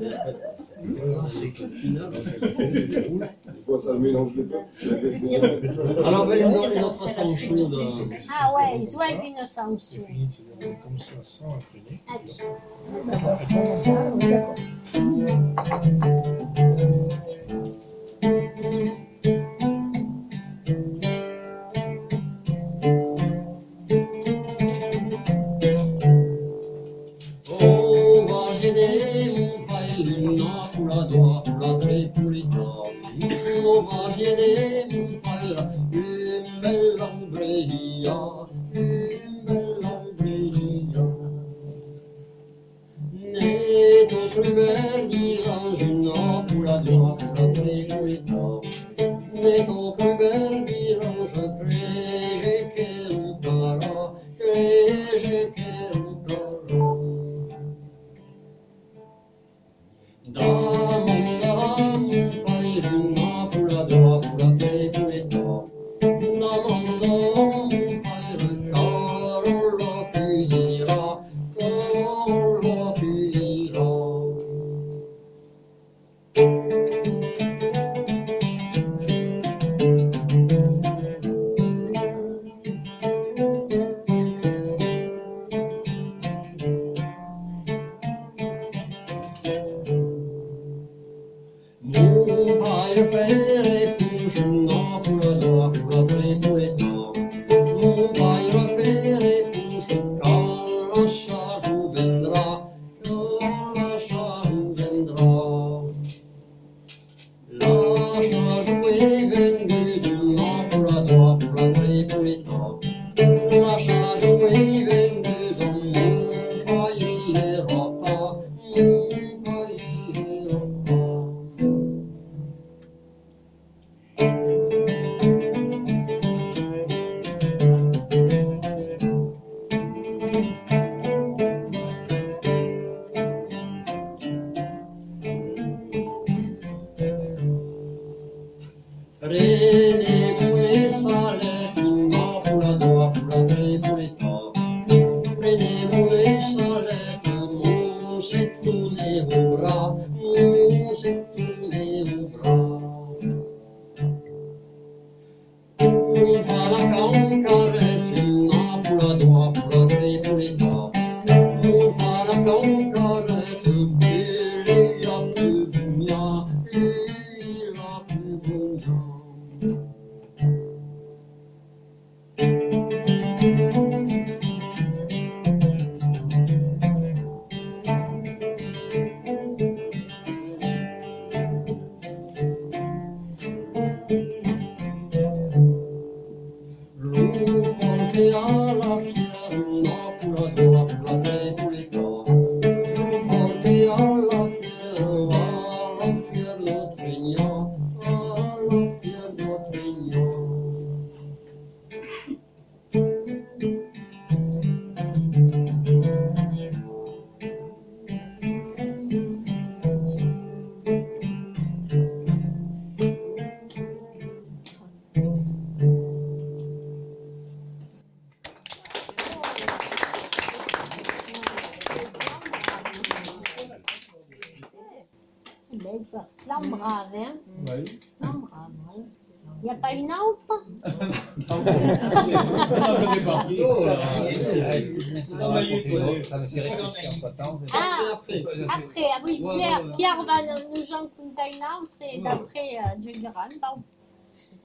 C'est que final, des fois ça mélange les peuples. Alors, ben, une autre sang chaude. Ah ouais, ils jouent avec une sanction. Comme ça, sans imprimer. Oh, va gêner mon paille, luna, pour la doigt, pour la très, pour les dames. Oh, va gêner mon paille, une belle ombrella, une belle ombrella. Né ton plus belle visage, luna, pour la doigt, pour la très, pour les dames. Né ton plus belle visage, que j'ai un cara, que j'ai un cara. Dame, paille, luna, pour la doigt, pour la très, pour les dames. Dame, paille, car on l'accueillera, car on l'accueillera. Mon paille fait éponge, non, pour la doigt, pour la très, pour les dames. Mon paille fait éponge, quand la charge viendra, quand la charge viendra. La charge est venue, non, pour la doigt, pour la très, pour les dames. La charge est venue, dans mon paille n'ira pas, mon paille n'ira pas. Prenez-vous les salettes, luna, pour la doigt, pour la très, pour les dames. Prenez-vous les salettes, mon s'est tourné au bras, mon s'est tourné au bras. On va la cancarette, luna, pour la doigt, pour la très, pour les dames. On va la cancarette, il a plus de mien, il a plus de mien. L'eau portée à la fière, luna, pour la doigt, pour la très, pour les dames. L'eau portée à la fière notre régnant, à la fière notre régnant. L'embrave, hein? Oui. L'embrave, hein? Il n'y a pas une autre? Ça me fait réfléchir en temps. Ah, après, ah oui, Pierre va nous en conter une autre et d'après Dieu garant.